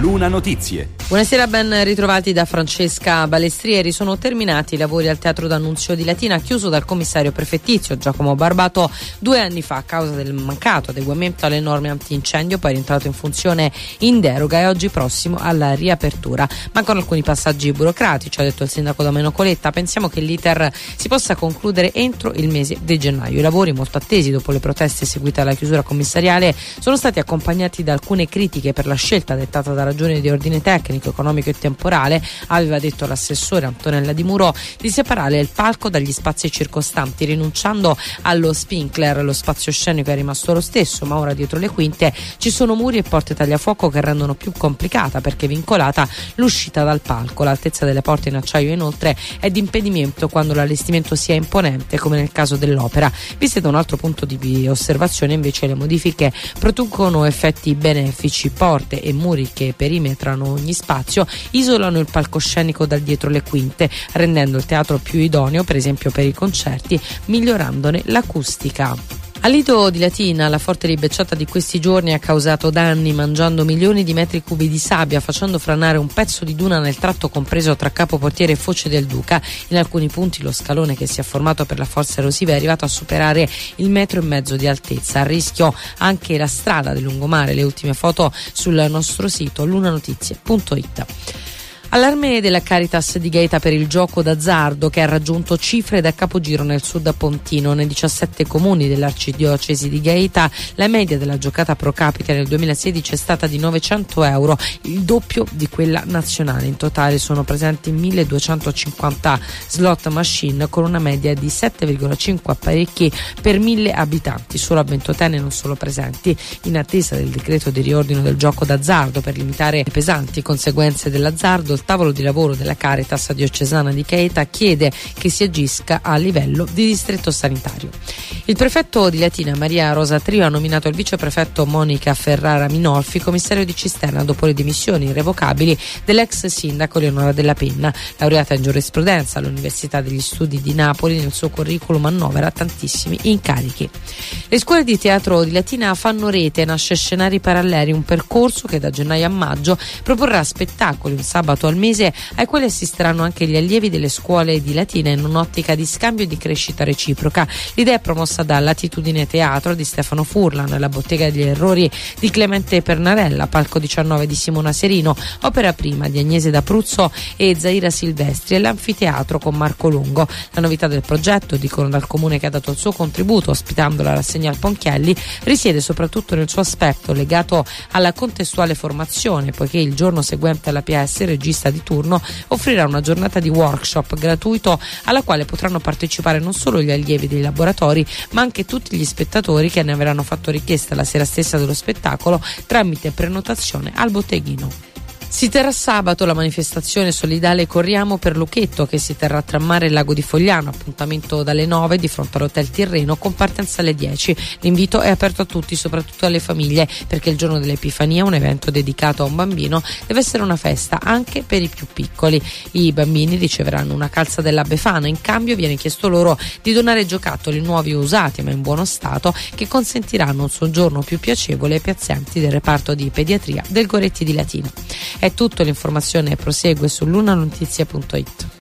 Luna Notizie. Buonasera, ben ritrovati da Francesca Balestrieri. Sono terminati i lavori al Teatro D'Annunzio di Latina, chiuso dal commissario prefettizio Giacomo Barbato 2 anni fa a causa del mancato adeguamento alle norme antincendio, poi è rientrato in funzione in deroga e oggi prossimo alla riapertura. Mancano alcuni passaggi burocratici, ha detto il sindaco Domenico Coletta. Pensiamo che l'iter si possa concludere entro il mese di gennaio. I lavori, molto attesi dopo le proteste seguite alla chiusura commissariale, sono stati accompagnati da alcune critiche per la scelta dettata da ragioni di ordine tecnico, economico e temporale. Aveva detto l'assessore Antonella Di Muro di separare il palco dagli spazi circostanti, rinunciando allo sprinkler. Lo spazio scenico è rimasto lo stesso, ma ora dietro le quinte ci sono muri e porte tagliafuoco che rendono più complicata, perché vincolata, l'uscita dal palco. L'altezza delle porte in acciaio inoltre è di impedimento quando l'allestimento sia imponente, come nel caso dell'opera. Viste da un altro punto di osservazione, invece, le modifiche producono effetti benefici. Porte e muri che perimetrano ogni spazio isolano il palcoscenico dal dietro le quinte, rendendo il teatro più idoneo, per esempio per i concerti, migliorandone l'acustica. Al Lido di Latina la forte ribecciata di questi giorni ha causato danni, mangiando milioni di metri cubi di sabbia, facendo franare un pezzo di duna nel tratto compreso tra Capoportiere e Foce del Duca. In alcuni punti lo scalone che si è formato per la forza erosiva è arrivato a superare il 1,5 metri di altezza. A rischio anche la strada del lungomare. Le ultime foto sul nostro sito lunanotizie.it. Allarme della Caritas di Gaeta per il gioco d'azzardo, che ha raggiunto cifre da capogiro nel sud apontino. Nei 17 comuni dell'arcidiocesi di Gaeta la media della giocata pro capite nel 2016 è stata di €900, il doppio di quella nazionale. In totale sono presenti 1250 slot machine con una media di 7,5 apparecchi per 1000 abitanti. Solo a Ventotene non sono presenti. In attesa del decreto di riordino del gioco d'azzardo per limitare le pesanti conseguenze dell'azzardo, il tavolo di lavoro della Caritas diocesana di Gaeta chiede che si agisca a livello di distretto sanitario. Il prefetto di Latina, Maria Rosa Trio, ha nominato il viceprefetto Monica Ferrara Minolfi commissario di Cisterna dopo le dimissioni irrevocabili dell'ex sindaco Leonora Della Penna. Laureata in giurisprudenza all'Università degli Studi di Napoli, nel suo curriculum annovera tantissimi incarichi. Le scuole di teatro di Latina fanno rete, nasce Scenari Paralleli, un percorso che da gennaio a maggio proporrà spettacoli un sabato al mese ai quali assisteranno anche gli allievi delle scuole di Latina in un'ottica di scambio e di crescita reciproca. L'idea è promossa da Latitudine Teatro di Stefano Furlan, La Bottega degli Errori di Clemente Pernarella, Palco 19 di Simona Serino, Opera Prima di Agnese D'Apruzzo e Zaira Silvestri e l'Anfiteatro con Marco Lungo. La novità del progetto, dicono dal comune che ha dato il suo contributo ospitando la rassegna al Ponchielli, risiede soprattutto nel suo aspetto legato alla contestuale formazione, poiché il giorno seguente alla PS il regista di turno offrirà una giornata di workshop gratuito alla quale potranno partecipare non solo gli allievi dei laboratori, ma anche tutti gli spettatori che ne avranno fatto richiesta la sera stessa dello spettacolo tramite prenotazione al botteghino. Si terrà sabato la manifestazione solidale Corriamo per Luchetto, che si terrà tra Mare e Lago di Fogliano. Appuntamento dalle 9 di fronte all'Hotel Tirreno con partenza alle 10. L'invito è aperto a tutti, soprattutto alle famiglie, perché il giorno dell'Epifania, un evento dedicato a un bambino, deve essere una festa anche per i più piccoli. I bambini riceveranno una calza della Befana, in cambio viene chiesto loro di donare giocattoli nuovi o usati ma in buono stato, che consentiranno un soggiorno più piacevole ai pazienti del reparto di pediatria del Goretti di Latina. È tutto, l'informazione prosegue su lunanotizie.it.